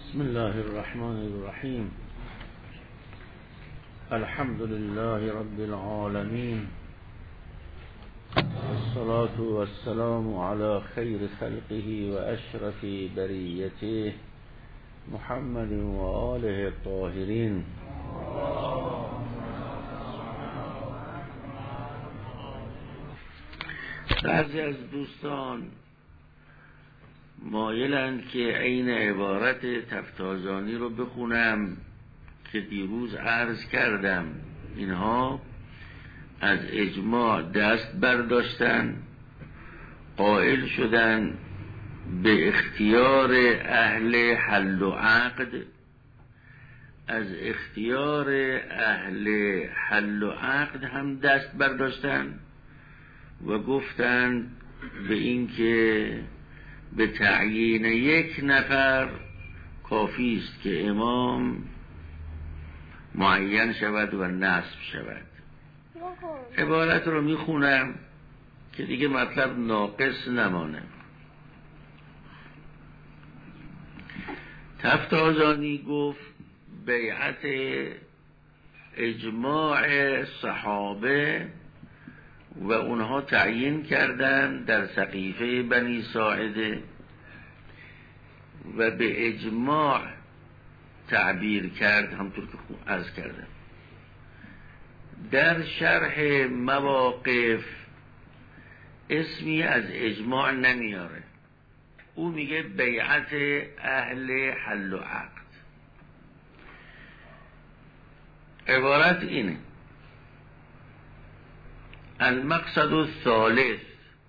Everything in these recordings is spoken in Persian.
بسم الله الرحمن الرحیم. الحمد لله رب العالمین، والصلاة والسلام على خیر خلقه و اشرف بریته محمد و آله الطاهرین. بعضی از دوستان مایلند که عین عبارت تفتازانی رو بخونم که دیروز عرض کردم. اینها از اجماع دست برداشتن، قائل شدن به اختیار اهل حل و عقد. از اختیار اهل حل و عقد هم دست برداشتن و گفتند به این که به تعیین یک نفر کافی است که امام معین شود و نصب شود. عبارت رو میخونم که دیگه مطلب ناقص نمانه. تفتازانی گفت بیعت اجماع صحابه و اونها تعیین کردن در سقیفه بنی ساعده و به اجماع تعبیر کرد. همطور که عرض کردم در شرح مواقف اسمی از اجماع نمیاره. او میگه بیعت اهل حل و عقد. عبارت اینه: المقصد الثالث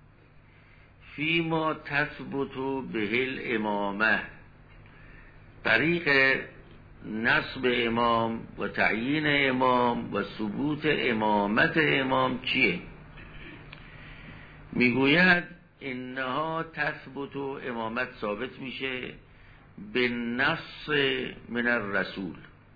فيما تثبت به الامامه. طریق نصب امام و تعیین امام و ثبوت امامت امام چیه؟ میگوید انها تثبت، امامت ثابت میشه بالنص من الرسول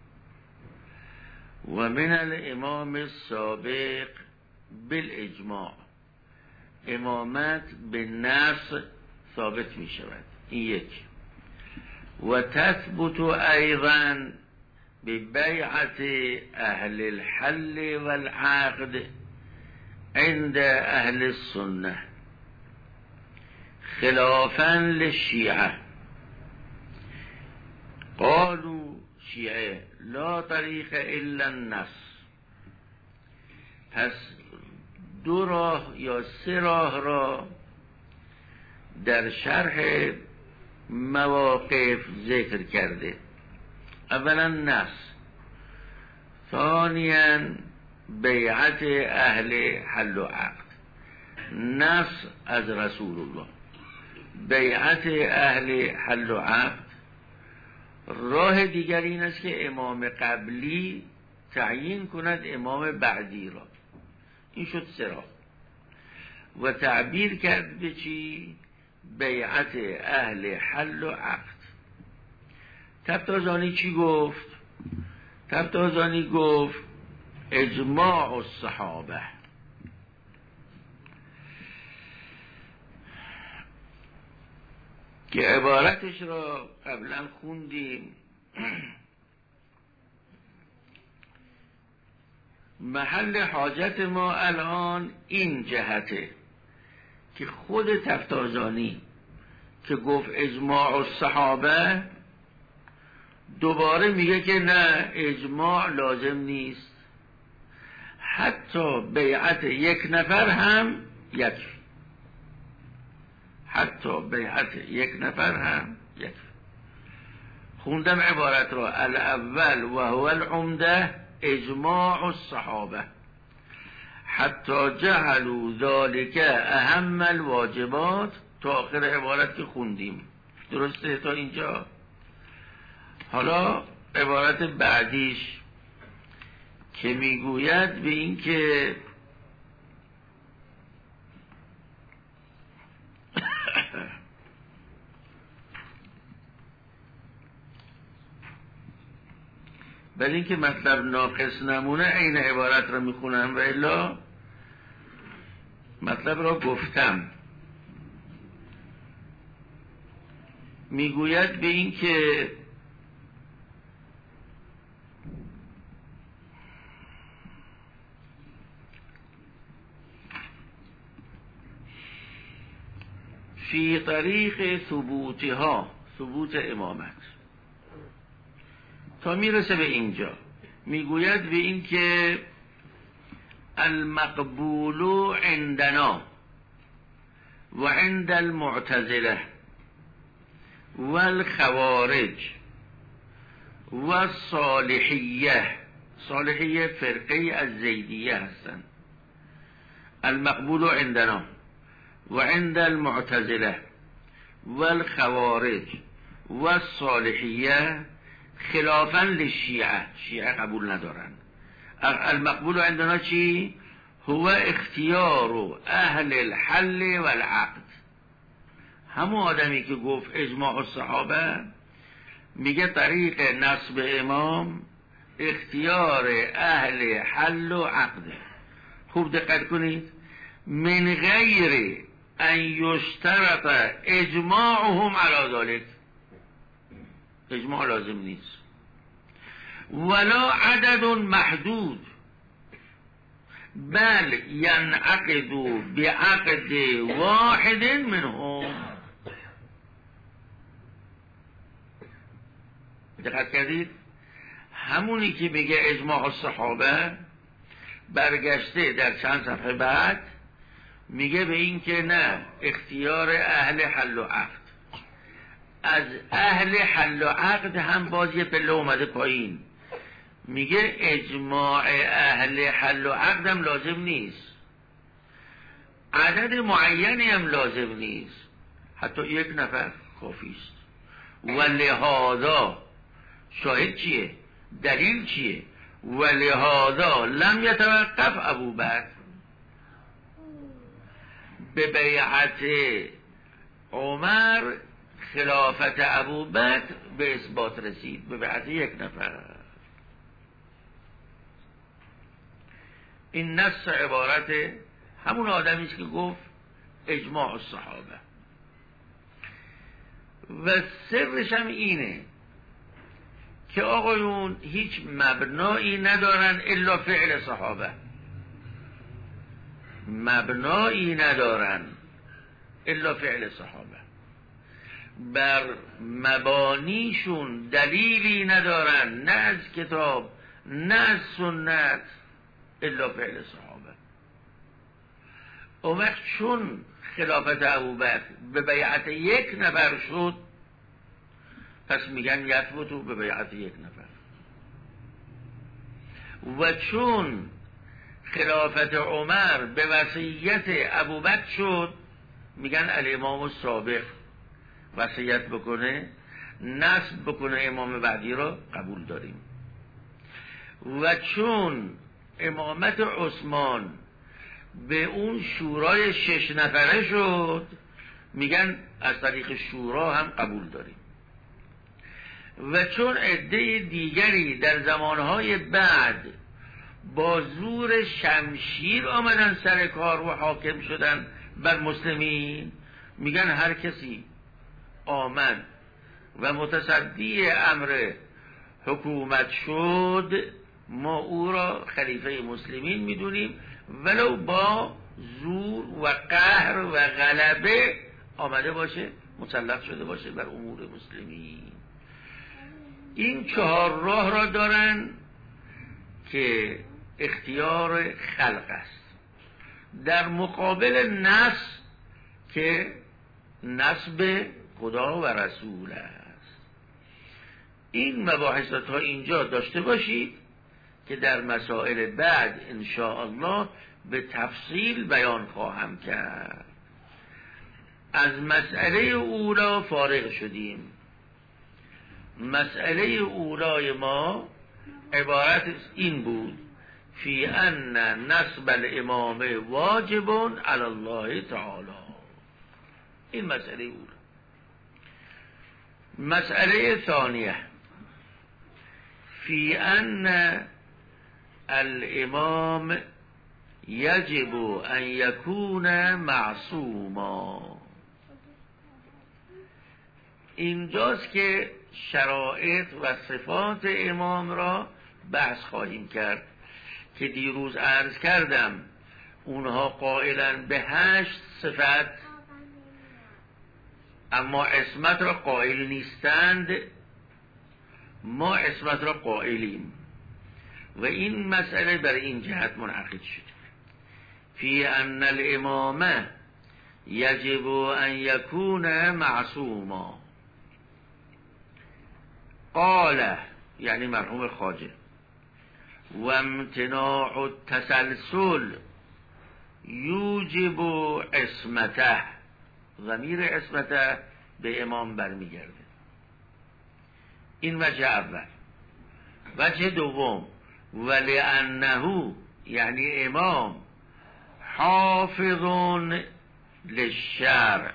و من الامام السابق بالاجماع. امامت به نص ثابت می شود. این یک. و تثبت ایضا به بیعت اهل الحل والعقد عند اهل السنه خلافا للشیعه. قالوا شیعه لا طریق الا النص. پس دو راه یا سه راه را در شرح مواقف ذکر کرده. اولا نص، ثانیا بیعت اهل حل و عقد، نص از رسول الله، بیعت اهل حل و عقد. راه دیگر این است که امام قبلی تعیین کند امام بعدی را. این شد سه راه. و تعبیر کرد به چی؟ بیعت اهل حل و عقد. تفتازانی چی گفت؟ تفتازانی گفت اجماع الصحابه. که عبارتش را قبلا خوندیم. محل حاجت ما الان این جهته که خود تفتازانی که گفت اجماع الصحابه دوباره میگه که نه، اجماع لازم نیست، حتی بیعت یک نفر هم یکفی. حتی بیعت یک نفر هم یکفی. خوندم عبارت را: الاول و هو العمده اجماع الصحابه حتی جعلوا ذلك اهم الواجبات، تا آخر عبارت که خوندیم. درسته تا اینجا؟ حالا عبارت بعدیش که میگوید به این که ولی این که مطلب ناقص نمونه این عبارت را میخونم و الا مطلب را گفتم. میگوید به این که فی طریق ثبوتها، ثبوت امامت، تا میرسه به اینجا میگوید به این که المقبول عندنا و عند المعتزله والخوارج والصالحیه، صالحیه فرقه از زیدیه هستند، المقبول عندنا و عند المعتزله والخوارج والصالحیه خلافاً للشیعه، شیعه قبول ندارن. المقبول عندنا چی؟ هو اختیار اهل الحل والعقد. همون آدمی که گفت اجماع الصحابه میگه طریق نصب امام اختیار اهل حل و عقده. خوب دقت کنید، من غیر ان یشترط اجماعهم علی ذلک، اجماع لازم نیست، ولا عدد محدود، بل ینعقد بعقد واحد منهم. دقت کردید؟ همونی که میگه اجماع الصحابه برگشته در چند صفحه بعد میگه به این که نه، اختیار اهل حل و عقد. از اهل حل و عقد هم باز یه پله اومده پایین، میگه اجماع اهل حل و عقد هم لازم نیست، عدد معینی هم لازم نیست، حتی یک نفر کافیست. و لهذا شاهد چیه؟ دلیل چیه؟ و لهذا لم یتوقف ابوبکر به بیعت عمر خلافت ابوبکر به اثبات رسید، به بیعت یک نفر. این نص عبارت همون آدمی است که گفت اجماع الصحابه. و سرش هم اینه که آقایون هیچ مبنایی ندارن الا فعل صحابه، مبنایی ندارن الا فعل صحابه، بر مبانیشون دلیلی ندارن، نه از کتاب نه از سنت، الا فعل صحابه. اون وقت چون خلافت ابوبکر به بیعت یک نفر شد، پس میگن یثبتو به بیعت یک نفر. و چون خلافت عمر به وصیت ابوبکر شد، میگن الامام السابق وصیت بکنه نسب بکنه امام بعدی را قبول داریم. و چون امامت عثمان به اون شورای 6 نفره شد، میگن از طریق شورا هم قبول داریم. و چون عده دیگری در زمانهای بعد با زور شمشیر آمدن سر کار و حاکم شدن بر مسلمین، میگن هر کسی آمد و متصدی امر حکومت شد، ما او را خلیفه مسلمین میدونیم، ولو با زور و قهر و غلبه آمده باشه، مسلط شده باشه بر امور مسلمین. این 4 راه را دارن که اختیار خلق است، در مقابل نص که نسب خدا و رسول است. این مباحث را تا اینجا داشته باشید که در مسائل بعد ان شاء الله به تفصیل بیان خواهم کرد. از مسئله اولا فارغ شدیم. مسئله اولای ما عبارت این بود فی ان نسب الامام واجب علی الله تعالی. این مسئله اولا. مسئله ثانیه فی ان الامام یجب ان یکون معصوما. اینجاست که شرایط و صفات امام را بحث خواهیم کرد که دیروز عرض کردم اونها قائلن به 8 صفت اما عصمت را قائل نیستند، ما عصمت را قائلیم. و این مسئله برای این جهت منعقد شد فی ان الامامه یجب ان یکون معصوما. قال یعنی مرحوم خواجه و امتناع التسلسل یوجب عصمته، ضمیر عصمته به امام برمیگرده. این وجه اول. وجه دوم ولانه یعنی امام حافظون للشرع.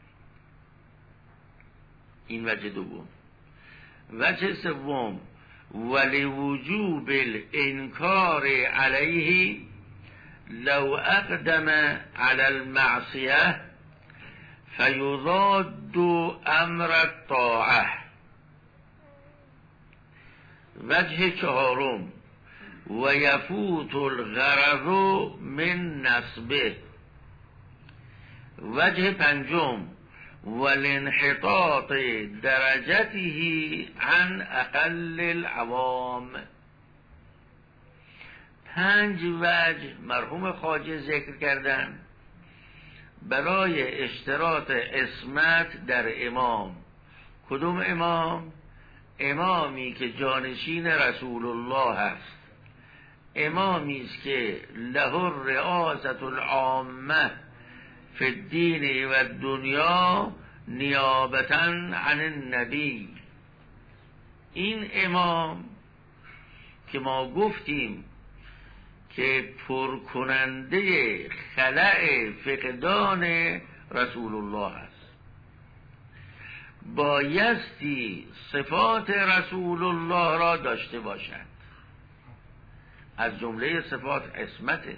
این وجه دوم. وجه سوم ولوجوب الانکار علیه لو اقدم علی المعصیه فیضاد امر الطاعه. وجه چهارم و یفوت الغرض من نسبه. وجه پنجم والانحطاط درجته عن اقل العوام. 5 وجه مرحوم خواجه ذکر کردن برای اشتراط عصمت در امام. کدوم امام؟ امامی که جانشین رسول الله است، امامی است که له الرئاسة العامه فی الدین و الدنیا نیابتا عن النبی. این امام که ما گفتیم که پرکننده خلأ فقدان رسول الله است، بایستی صفات رسول الله را داشته باشد. از جمله صفات عصمته.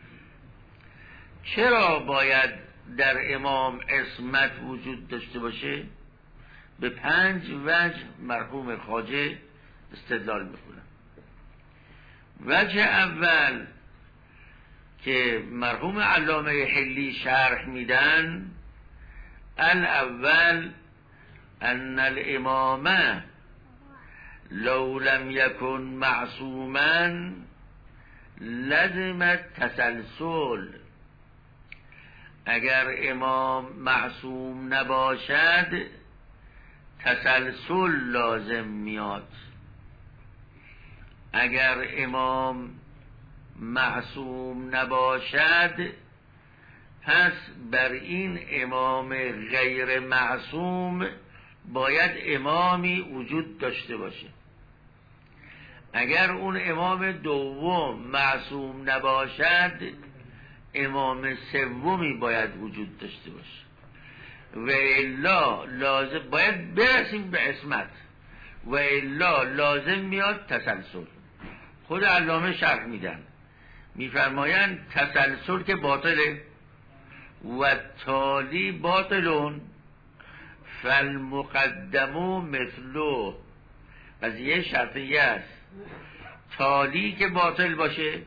چرا باید در امام عصمت وجود داشته باشه؟ به 5 وجه مرحوم خواجه استدلال میکنم. وجه اول که مرحوم علامه حلی شرح میدن، الاول ان الامامه لو لم یکن معصوما لزم التسلسل. اگر امام معصوم نباشد تسلسل لازم میاد. اگر امام معصوم نباشد پس بر این امام غیر معصوم باید امامی وجود داشته باشه. اگر اون امام دوم معصوم نباشد امام سومی باید وجود داشته باشه و الا لازم باید برسیم به عصمت و الا لازم میاد تسلسل. خود علامه شرح میدن میفرمایند تسلسل که باطله و تالی باطلون فالمقدم مثلو. قضیه شرطیه است. تالی که باطل باشه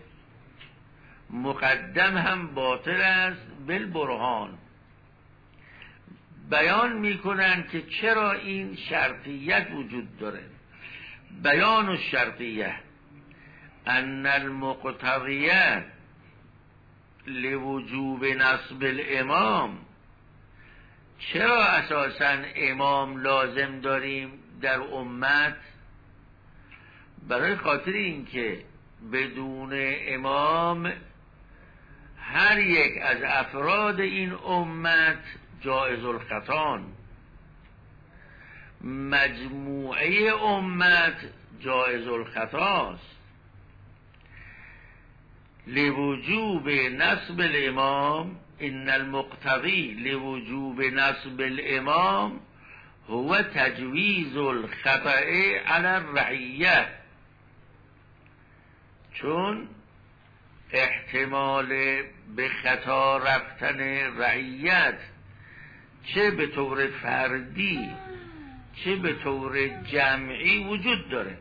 مقدم هم باطل است بالبرهان. بیان میکنن که چرا این شرطیت وجود داره. بیان الشرطیه ان المقتضیه لوجوب نصب الامام. چرا اساساً امام لازم داریم در امت؟ برای خاطر این که بدون امام هر یک از افراد این امت جایز الخطان، مجموعه امت جایز الخطاست. لوجوب نصب الامام ان المقتضی لوجوب نصب الامام هو تجویز الخطأ علی الرعیه. چون احتمال به خطا رفتن رعیت چه به طور فردی چه به طور جمعی وجود داره.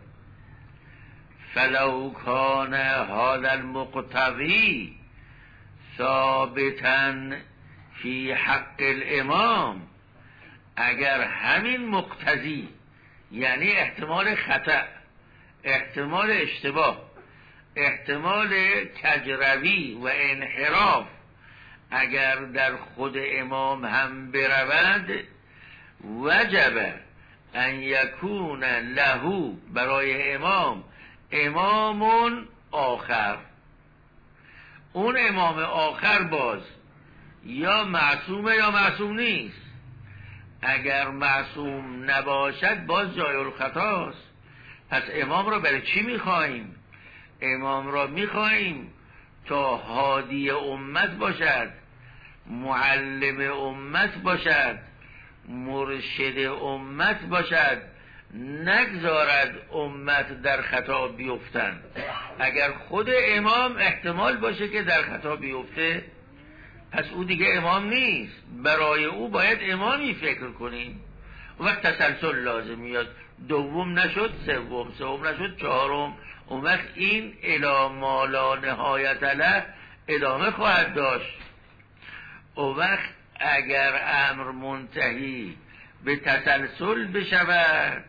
فلو کان هذا المقتضی ثابتا فی حق الامام، اگر همین مقتضی، یعنی احتمال خطأ، احتمال اشتباه، احتمال کجروی و انحراف اگر در خود امام هم برود، وجب ان یکون له، برای امام، امام آخر. اون امام آخر باز یا معصومه یا معصوم نیست. اگر معصوم نباشد باز جای الخطاست. پس امام را برای چی میخواییم؟ امام را میخواییم تا هادی امت باشد، معلم امت باشد، مرشد امت باشد، نگذارد امت در خطا بیفتند. اگر خود امام احتمال باشه که در خطا بیفته، پس او دیگه امام نیست. برای او باید امامی فکر کنیم. وقت تسلسل لازم میاد، دوم نشد سوم، سوم نشد چهارم، اون وقت این الی ما لا نهایت له ادامه خواهد داشت. اون وقت اگر امر منتهی به تسلسل بشود،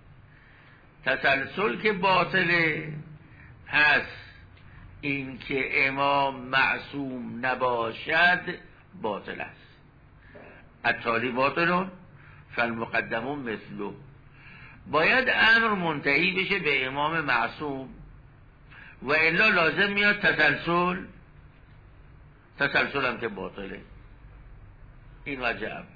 تسلسل که باطله، پس این که امام معصوم نباشد باطل است. التالی باطلون فالمقدمون مثلو. باید امر منتهی بشه به امام معصوم و الا لازم میاد تسلسل، تسلسل هم که باطله. این وجه اول.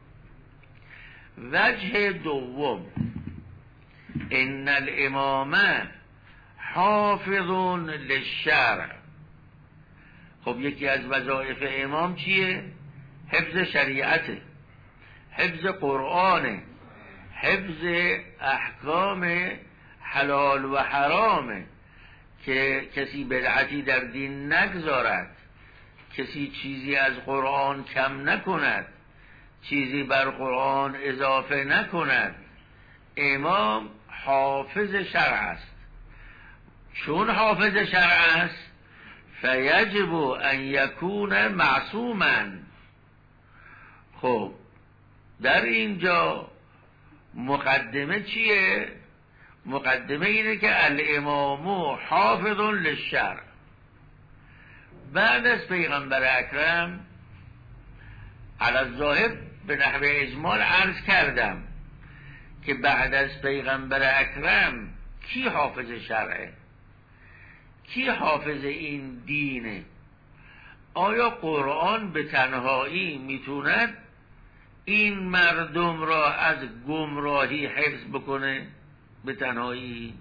وجه دوم، ان الامامه حافظون للشرع. خب یکی از وظایف امام چیه؟ حفظ شریعته، حفظ قرآنه، حفظ احکام حلال و حرامه، که کسی بدعتی در دین نگذارد، کسی چیزی از قرآن کم نکند، چیزی بر قرآن اضافه نکند. امام حافظ شرع است. چون حافظ شرع است فیجب ان یکون معصوما. خب در اینجا مقدمه چیه؟ مقدمه اینه که الامام حافظ للشرع. بعد از پیغمبر اکرم علی الظاهر به نحو اجمال عرض کردم که بعد از پیغمبر اکرم کی حافظ شرعه؟ کی حافظ این دینه؟ آیا قرآن به تنهایی میتوند این مردم را از گمراهی حفظ بکنه به تنهایی؟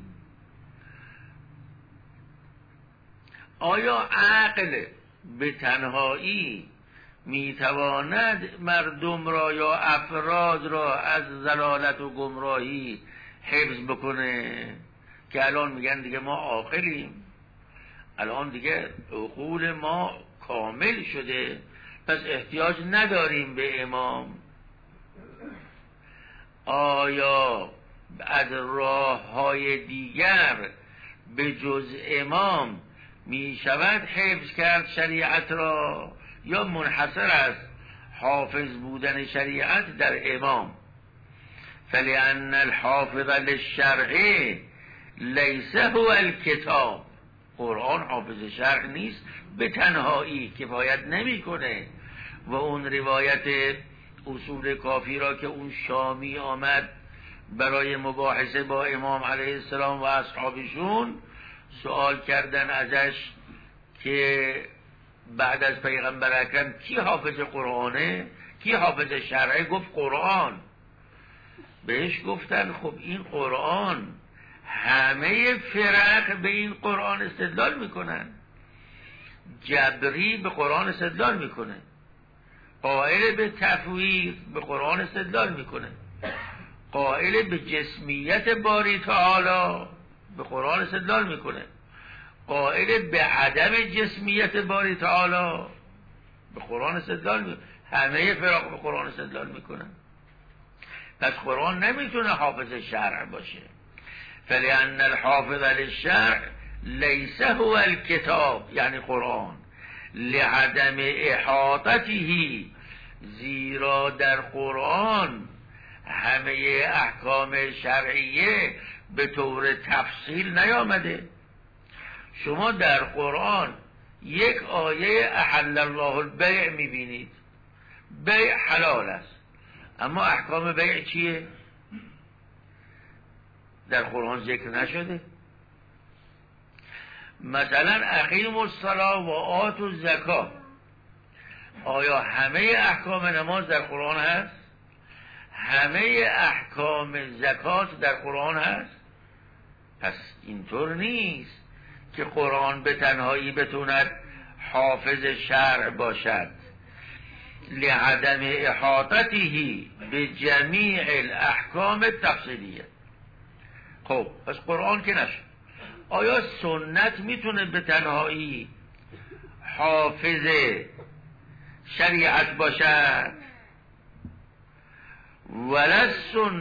آیا عقل به تنهایی میتواند مردم را یا افراد را از ضلالت و گمراهی حفظ بکنه؟ که الان میگن دیگه ما عاقلیم، الان دیگه عقول ما کامل شده، پس احتیاج نداریم به امام. آیا از راه‌های دیگر به جز امام می شود حفظ کرد شریعت را، یا منحصر است حافظ بودن شریعت در امام؟ فلأن الحافظ للشرع لیس هو الکتاب. قرآن حافظ شرع نیست به تنهایی، کفایت نمیکنه. و اون روایت اصول کافی را که اون شامی آمد برای مباحثه با امام علیه السلام و اصحابشون، سوال کردن ازش که بعد از پیغمبر اکرم کی حافظ قرآنه، کی حافظ شرعه؟ گفت قرآن. بهش گفتن خب این قرآن همه فرق به این قرآن استدلال میکنن. جبری به قرآن استدلال میکنه، قائل به تفویض به قرآن استدلال میکنه، قائل به جسمیت باری تعالی به قرآن استدلال میکنه، قائل به عدم جسمیت باری تعالی به قرآن استدلال میکنه. همه فرق به قرآن استدلال میکنن. پس قرآن نمیتونه حافظ شرع باشه. فلأن الحافظ للشرع لیس هو الکتاب، یعنی قرآن، لعدم احاطته، زیرا در قرآن همه احکام شرعیه به طور تفصیل نیامده. شما در قرآن یک آیه احل الله البیع میبینید، بیع حلال است، اما احکام بیع چیه؟ در قرآن ذکر نشده. مثلا اقیموا الصلاة و آتوا الزکاة، آیا همه احکام نماز در قرآن هست؟ همه احکام زکات در قرآن هست؟ پس اینطور نیست که قرآن به تنهایی بتوند حافظ شرع باشد، لعدم احاطته به جمیع الاحکام التفصیلیه. خب پس قرآن که نشد، آیا سنت میتونه به تنهایی حافظ شریعت باشد؟ ولا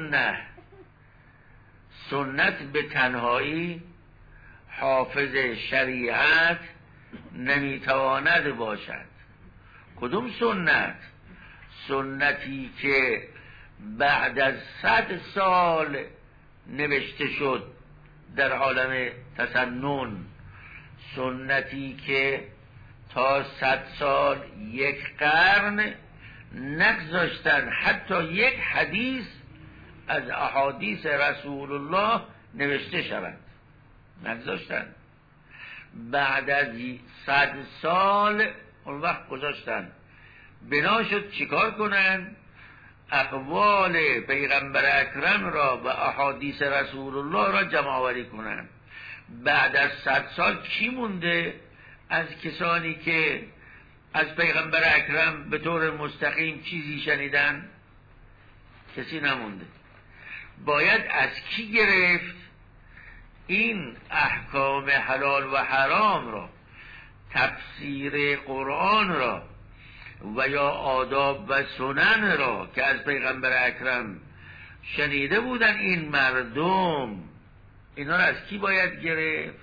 سنت به تنهایی حافظ شریعت نمیتواند باشد. کدوم سنت؟ سنتی که بعد از 100 سال نوشته شد در عالم تسنن، سنتی که تا 100 سال، 1 قرن نگذاشتن حتی یک حدیث از احادیث رسول الله نوشته شود، نگذاشتن. بعد از 100 سال اون وقت گذاشتن، بنا شد چیکار کنن؟ اقوال پیغمبر اکرم را و احادیث رسول الله را جمع آوری کنن. بعد از 100 سال کی مونده از کسانی که از پیغمبر اکرم به طور مستقیم چیزی شنیدن؟ کسی نمونده. باید از کی گرفت؟ این احکام حلال و حرام را، تفسیر قرآن را و یا آداب و سنن را که از پیغمبر اکرم شنیده بودن این مردم، اینا را از کی باید گرفت؟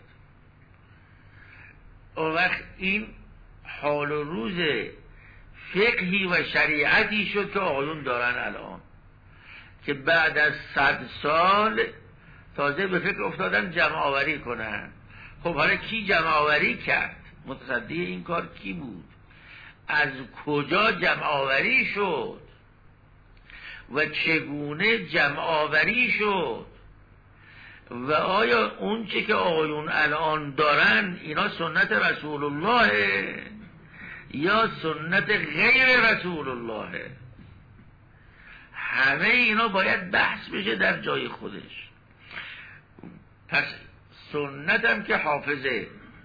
اون وقت این حال و روز فقهی و شریعتی شد که آقایون دارن الان، که بعد از 100 سال تازه به فکر افتادن جمع آوری کنن. خب حالا کی جمع آوری کرد؟ متصدی این کار کی بود؟ از کجا جمع آوری شد و چگونه جمع آوری شد؟ و آیا اون چه که آقایون الان دارن اینا سنت رسول الله یا سنت غیر رسول الله؟ همه اینا باید بحث بشه در جای خودش. پس سنت هم که حافظه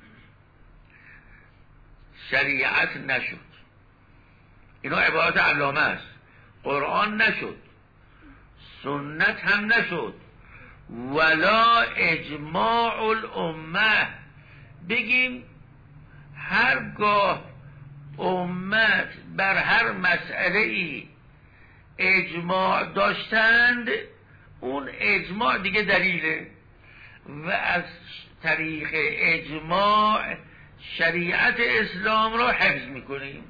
شریعت نشد، اینا عبارت علامه است، قرآن نشد، سنت هم نشد، ولا اجماع الامه. بگیم هرگاه امت بر هر مسئله ای اجماع داشتند، اون اجماع دیگه دلیله و از طریق اجماع شریعت اسلام را حفظ میکنیم.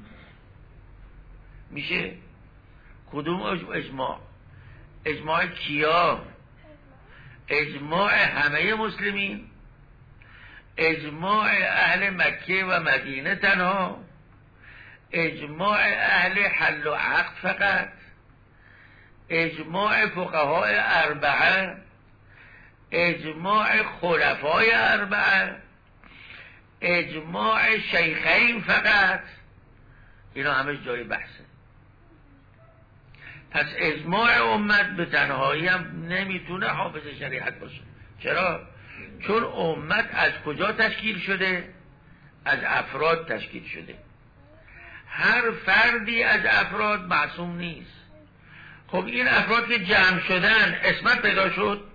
میشه؟ کدوم اجماع؟ اجماع کیا؟ اجماع همه مسلمین؟ اجماع اهل مکه و مدینه تنها؟ اجماع اهل حل و عقد فقط؟ اجماع فقهای اربعه؟ اجماع خلفای اربعه؟ اجماع شیخین فقط؟ اینا همه جای بحثه. پس اجماع امت به تنهایی هم نمیتونه حافظ شریعت باشه. چرا؟ چون امت از کجا تشکیل شده؟ از افراد تشکیل شده. هر فردی از افراد معصوم نیست. خب این افراد که جمع شدن عصمت پیدا شد.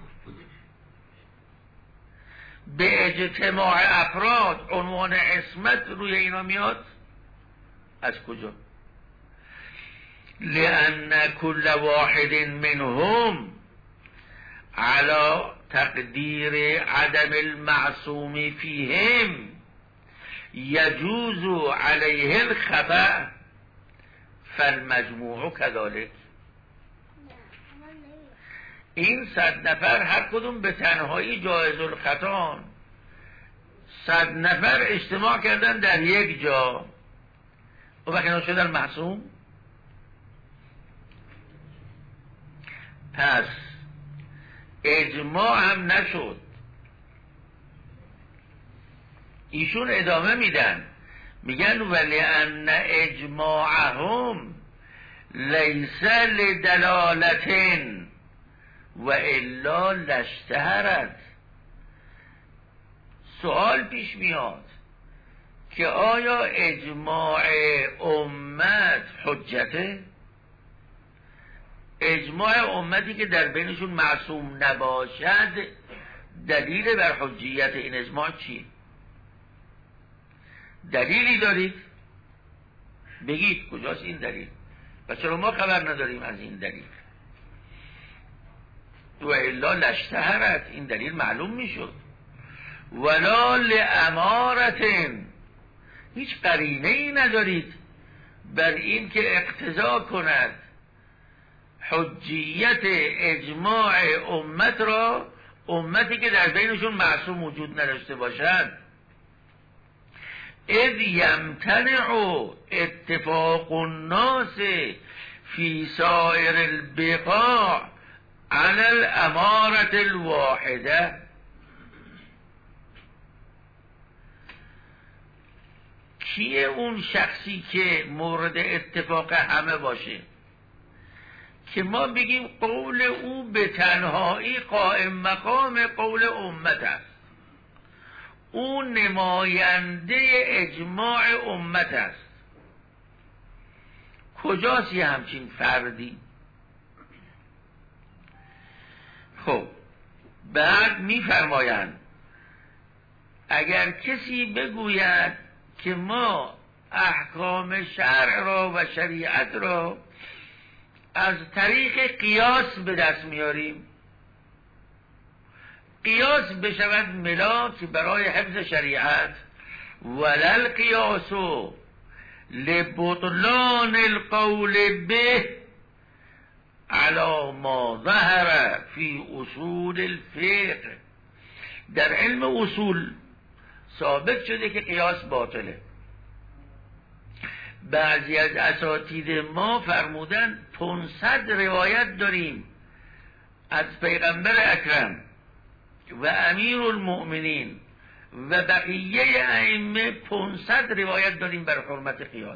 به اجتماع افراد عنوان عصمت روی اینا میاد از کجا؟ لأن كل واحد منهم على تقدیر عدم المعصوم فيهم يجوز عليه الخطأ فالمجموع كذلك. این 100 نفر هر کدوم به تنهایی جایز الخطان، 100 نفر اجتماع کردن در یک جا و وقتی شدن معصوم. پس اجماع هم نشد. ایشون ادامه میدن میگن ولی ان اجماعهم لیس لدلالتن و الا لاشتهرت. سوال پیش میاد که آیا اجماع امت حجته؟ اجماع امتی که در بینشون معصوم نباشد دلیل بر حجیت این اجماع چیه؟ دلیلی دارید؟ بگید کجاست این دلیل؟ و چرا ما خبر نداریم از این دلیل؟ و الا لاشتهرت، این دلیل معلوم میشد. ولا لامارتن، هیچ قرینه ای ندارید بر این که اقتضا کند حجیت اجماع امت را، امتی که در بینشون معصوم وجود نداشته باشد. اذ یمتنع اتفاق الناس فی سائر البقاع علی الامارة الواحده. کیه اون شخصی که مورد اتفاق همه باشه که ما بگیم قول او به تنهایی قائم مقام قول امت است، او نماینده اجماع امت است؟ کجاست یه همچین فردی؟ خب بعد میفرمایند اگر کسی بگوید که ما احکام شرع را و شریعت را از طریق قیاس به دست میاریم، قیاس بشود ملاک برای حفظ شریعت، ولل قیاس لبطلان القول به علی ما ظهر فی اصول الفقه. در علم اصول ثابت شده که قیاس باطله. بعضی از اساتید ما فرمودن 500 روایت داریم از پیغمبر اکرم و امیر المؤمنین و بقیه ائمه، 500 روایت داریم بر حرمت قیاس.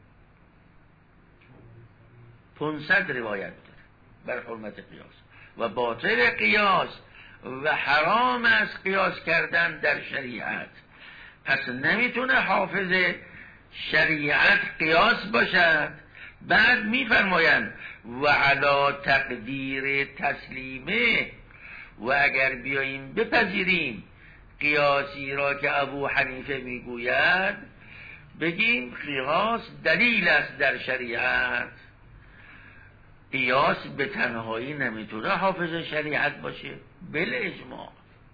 500 روایت داریم بر حرمت قیاس و باطل قیاس و حرام از قیاس کردن در شریعت. پس نمیتونه حافظ شریعت قیاس باشد. بعد میفرمایند و علی تقدیر تسلیمه، و اگر بیاییم بپذیریم قیاسی را که ابو حنیفه میگوید، بگیم قیاس دلیل است در شریعت. قیاس به تنهایی نمیتونه حافظ شریعت باشه بل اجماع.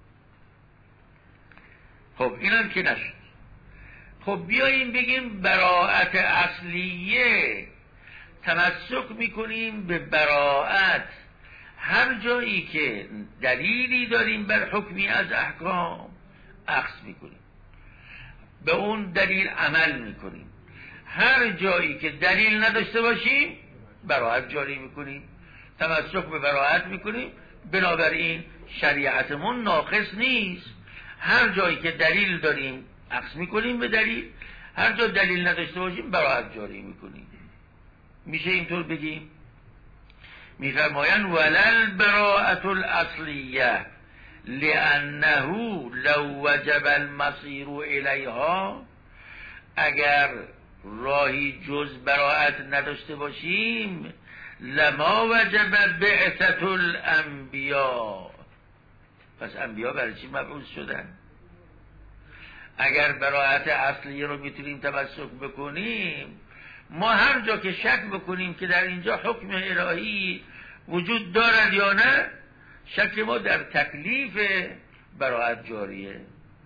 خب اینم که نشد. خب بیاییم بگیم براءت اصلیه، تمسک میکنیم به براءت هر جایی که دلیلی داریم بر حکمی از احکام اخذ میکنیم، به اون دلیل عمل میکنیم. هر جایی که دلیل نداشته باشیم براءت جاری میکنیم، تمسک به براءت میکنیم. بنابراین شریعتمون ناقص نیست. هر جایی که دلیل داریم اخذ میکنیم به دلیل، هر جا دلیل نداشته باشیم براءت جاری میکنیم. میشه اینطور بگیم؟ میفرمایند ولل براءة الاصلیه لانه لو وجب المصیر الیها، اگر راهی جز براءت نداشته باشیم لما وجب بعثة الانبیاء. پس انبیا برای چی مبعوث شدن؟ اگر براءت اصلیه رو میتونیم تمسک بکنیم، ما هر جا که شک بکنیم که در اینجا حکم الهی وجود دارد یا نه، شک ما در تکلیف براءت جاریه.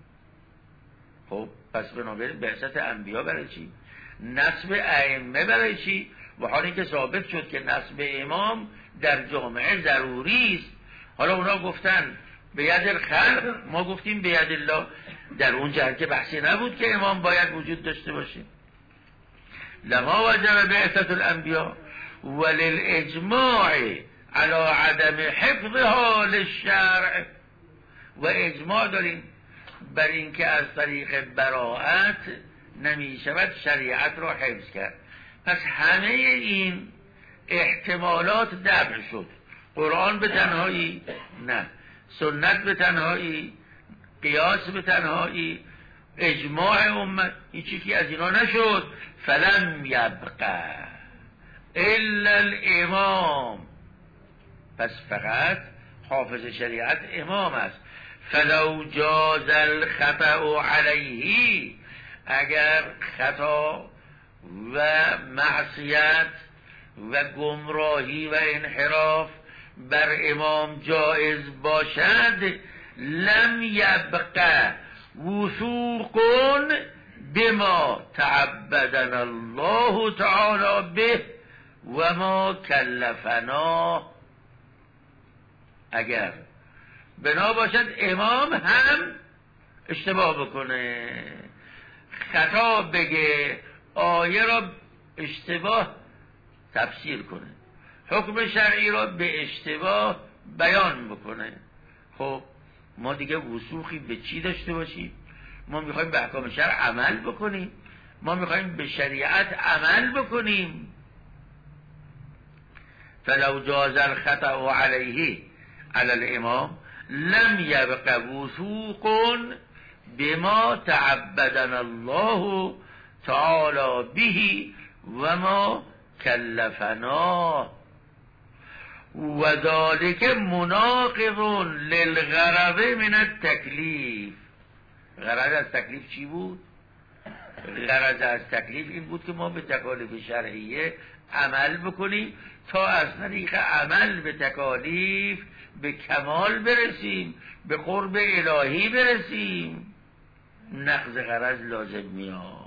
خب پس بنابراین بعثت انبیا برای چی؟ نسب ائمه برای چی؟ و حالی که ثابت شد که نسب امام در جامعه ضروری است حالا اونا گفتن به ید الخلق، ما گفتیم به ید الله. در اون جهت که بحثی نبود که امام باید وجود داشته باشه. لما وجب بعثة الانبیاء وللاجماع على عدم حفظها للشرع، و اجماع داریم بر این که از طریق براءت نمی شود شریعت را حفظ کرد. پس همه این احتمالات دفع شد. قرآن به تنهایی نه، سنت به تنهایی، قیاس به تنهایی، اجماع امت، این چیزی از اینا نشد. فلم یبقى الا الامام، پس فقط حافظ شریعت امام است. فلو جاز الخطأ علیه، اگر خطا و معصیت و گمراهی و انحراف بر امام جایز باشد، لم یبقى وثوق بما تعبدنا الله تعالی به و ما کلفنا. اگر بنا باشد امام هم اشتباه بکنه، خطا بگه، آیه را اشتباه تفسیر کنه، حکم شرعی را به اشتباه بیان بکنه، خب ما دیگه وثوقی به چی داشته باشیم؟ ما میخوایم به احکام شرع عمل بکنیم، ما میخوایم به شریعت عمل بکنیم. فلو جاز الخطأ علیه علی الامام لم یبق وثوق بما تعبدنا الله تعالی به و ما کلفنا و ذلك مناقض للغرض من التکلیف. غرض از تکلیف چی بود؟ غرض از تکلیف این بود که ما به تکالیف شرعیه عمل بکنیم تا از طریق عمل به تکالیف به کمال برسیم، به قرب الهی برسیم. نقض غرض لازم میاد.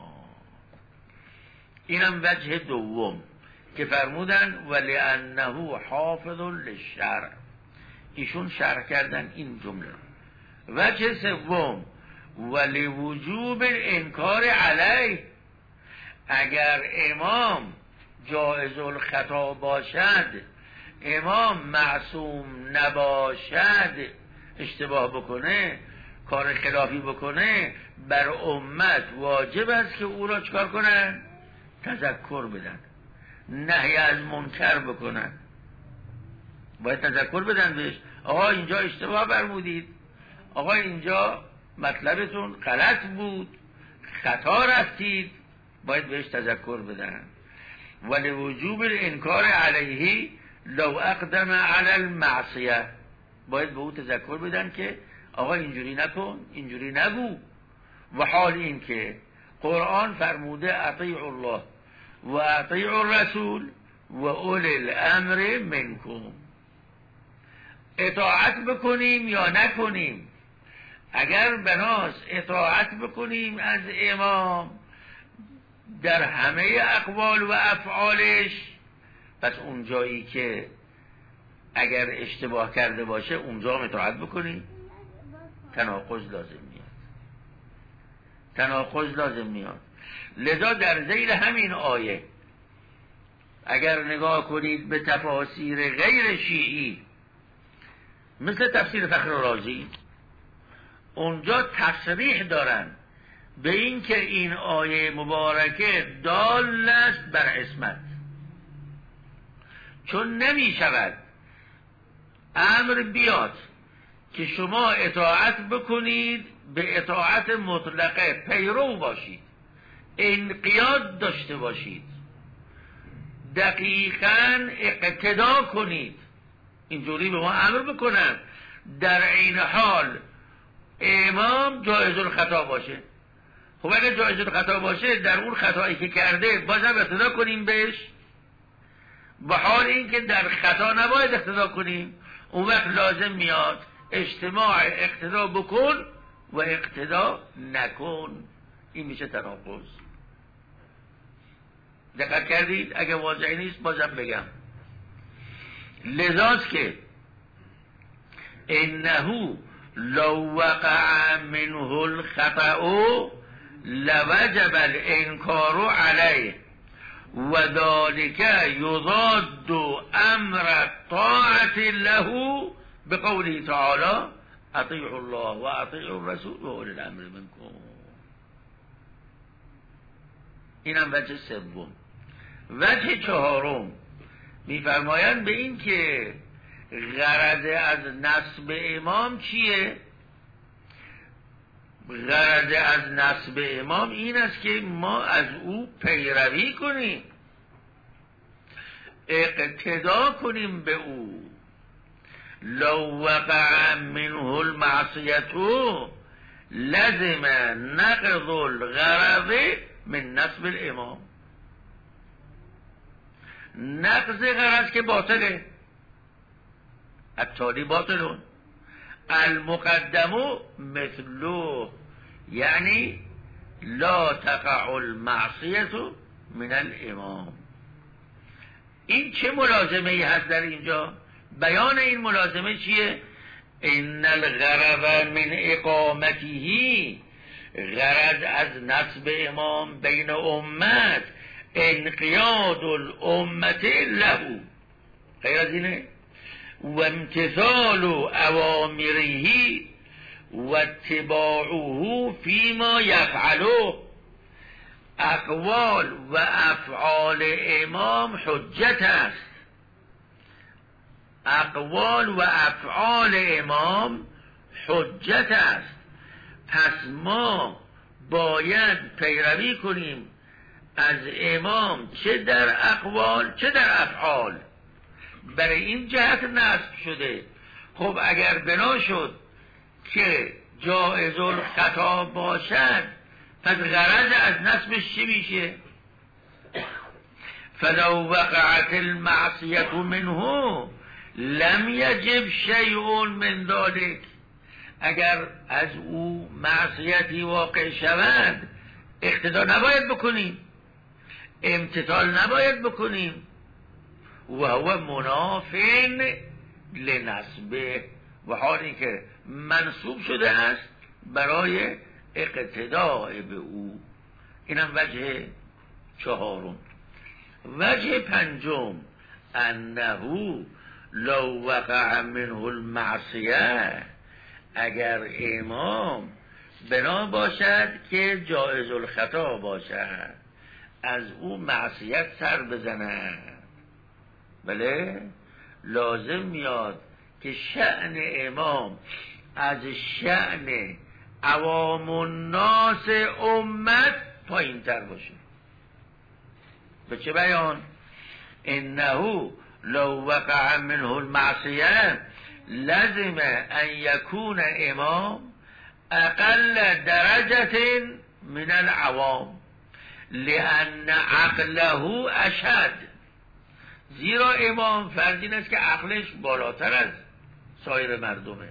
اینم وجه دوم که فرمودن ولانه حافظ للشرع، ایشون شرح کردن این جمله. وجه سوم ولوجوب انکار علیه، اگر امام جایز الخطا باشد، امام معصوم نباشد، اشتباه بکنه، کار خلافی بکنه، بر امت واجب است که او را چکار کنن؟ تذکر بدن، نهی از منکر بکنن، باید تذکر بدن بهش. آقا اینجا اشتباه فرمودید، آقا اینجا مطلبتون غلط بود، خطا رفتید، باید بهش تذکر بدن. ولی وجوب انکار علیه لو اقدم علی المعصیه، باید به او تذکر بدن که آقا اینجوری نکن، اینجوری نگو. و حال این که قرآن فرموده اطیعوا الله و اطیعوا الرسول و اولی الامر منکم، اطاعت بکنیم یا نکنیم. اگر بناست اطاعت بکنیم از امام در همه اقوال و افعالش، پس اون جایی که اگر اشتباه کرده باشه اونجا هم اطاعت بکنیم. تناقض لازم میاد، تناقض لازم میاد. لذا در ذیل همین آیه اگر نگاه کنید به تفاسیر غیر شیعی مثل تفسیر فخر رازی، اونجا تصریح دارن به این که این آیه مبارکه دال است بر عصمت، چون نمی شود امر بیاد که شما اطاعت بکنید به اطاعت مطلقه پیرو باشید، انقیاد داشته باشید، دقیقاً اقتدا کنید، اینجوری به ما امر بکنن، در این حال امام جایز الخطا باشه. خب اگر جایز الخطا باشه، در اون خطایی که کرده بازم اقتدا کنیم بهش، به حال این که در خطا نباید اقتدا کنیم. اون وقت لازم میاد اجتماع اقتدا بکن و اقتدا نکن. این میشه تناقض. دقت کردید؟ اگه واضح نیست بازم بگم. لذاست که انه لو وقع منه الخطأ لوجب الانکار علیه و ذلك یضاد امر الطاعة له بقوله تعالی اطیعوا الله و اطیعوا الرسول و اولی الامر منکم. اینم وجه سوم. وجه چهارم میفرمایند به این که غرض از نصب امام چیه؟ غرض از نصب امام این است که ما از او پیروی کنیم، اقتدا کنیم به او. لو وقع منه المعصیت لزم نقض الغرض من نصب الامام. نقض غرض که باطله، التالی باطلون، المقدم مثله، یعنی لا تقع المعصیت من الامام. این چه ملازمه ای هست در اینجا؟ بیان این ملازمه چیه؟ ان الغرض من اقامته، غرض از نصب امام بین امت انقیاد الامت له، غیر از اینه، و امتثال اوامره و اتباعه فیما یفعله. اقوال و افعال امام حجت است، اقوال و افعال امام حجت است. پس ما باید پیروی کنیم از امام، چه در اقوال چه در افعال. برای این جهت نصب شده. خب اگر بنا شد که جایز الخطا باشد، پس غرض از نصبش چی میشه؟ فلو وقعت المعصیت منه لم یجب شیء من ذلک، اگر از او معصیتی واقع شود اقتدا نباید بکنیم، امتثال نباید بکنیم. و هو منافین لنصبه، و حالی که منصوب شده است برای اقتداء به او. اینم وجه چهارم. وجه پنجم انه لو وقع منه المعصیه، اگر امام بنا باشد که جایز الخطا باشد، از او معصیت سر بزند، بله لازم میاد که شأن امام از شأن عوام الناس امت پایین تر باشه. به چه بیان؟ انه لو وقع منه المعصیه لازم ان یکون امام اقل درجه من العوام لان عقله اشد، زیرا امام فرض این است که عقلش بالاتر از سایر مردمه،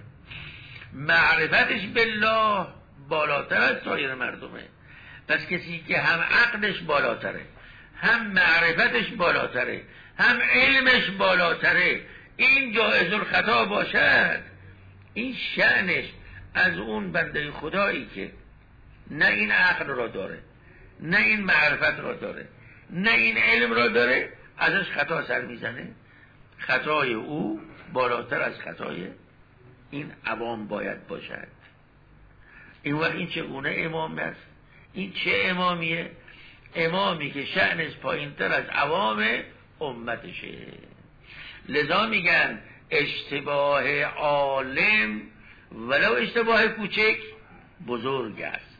معرفتش بالله بالاتر از سایر مردمه. پس کسی که هم عقلش بالاتره، هم معرفتش بالاتره، هم علمش بالاتره، این جایز الخطا باشد، این شأنش از اون بنده خدایی که نه این عقل را داره، نه این معرفت را داره، نه این علم را داره، ازش خطا سر میزنه. خطای او بالاتر از خطای این عوام باید باشد. این وقت این چگونه امام است؟ این چه امامیه؟ امامی که شأنش پایین تر از عوام امتشه. لذا میگن اشتباه عالم ولو اشتباه کوچک بزرگ است.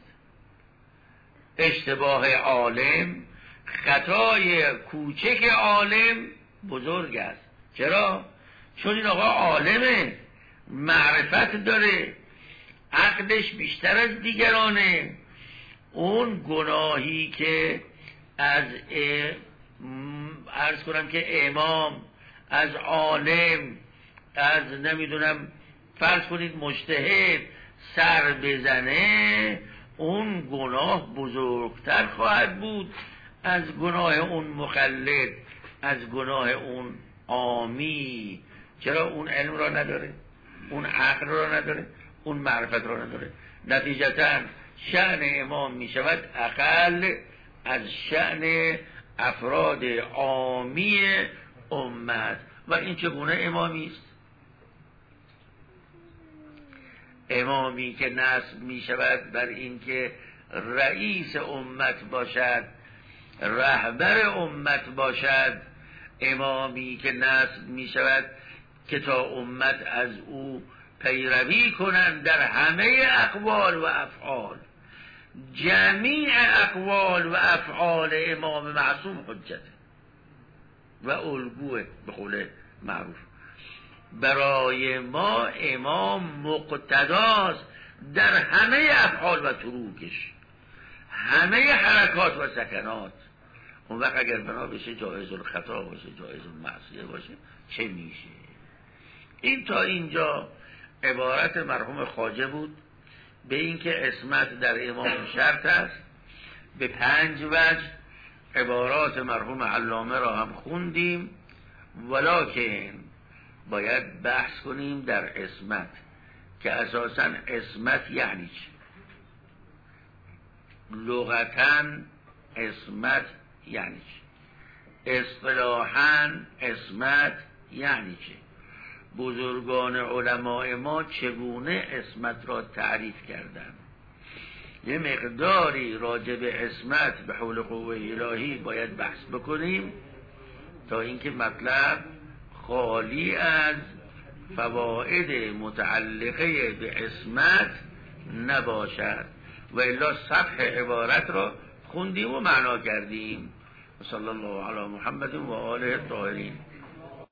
اشتباه عالم، خطای کوچک عالم بزرگ است. چرا؟ چون این آقا عالمه، معرفت داره، عقلش بیشتر از دیگرانه. اون گناهی که از عرض کنم که امام، از عالم، از نمیدونم فرض کنید مجتهد سر بزنه، اون گناه بزرگتر خواهد بود از گناه اون مخلد، از گناه اون عامی. چرا؟ اون علم را نداره، اون عقل رو نداره، اون معرفت رو نداره. نتیجتاً شأن امام می شود اقل از شأن افراد عامی امت. و این چگونه امامی است؟ امامی که نصب می شود بر این که رئیس امت باشد، رهبر امت باشد، امامی که نصب می شود که تا امت از او پیروی کنند در همه اقوال و افعال. جمیع اقوال و افعال امام معصوم حجت و الگوه به قول معروف. برای ما امام مقتداست در همه افعال و تروکش، همه حرکات و سکنات. اون وقت اگر بنا بشه جایز الخطا باشه، جایز المعصیه باشه، چه میشه؟ این تا اینجا عبارت مرحوم خواجه بود به این که عصمت در امام شرط است. به 5 وجه عبارات مرحوم علامه را هم خوندیم، ولکن باید بحث کنیم در عصمت که اساساً عصمت یعنی چه؟ لغتاً عصمت یعنی چه؟ اصطلاحاً عصمت یعنی چه؟ بزرگان علماء ما چگونه عصمت را تعریف کردند؟ یه مقداری راجع به عصمت به حول قوه الهی باید بحث بکنیم تا اینکه مطلب خالی از فواید متعلقه به عصمت نباشد. و الا سطح عبارت را خوندیم و معنا کردیم. صلی الله علی محمد و آله الطاهرین.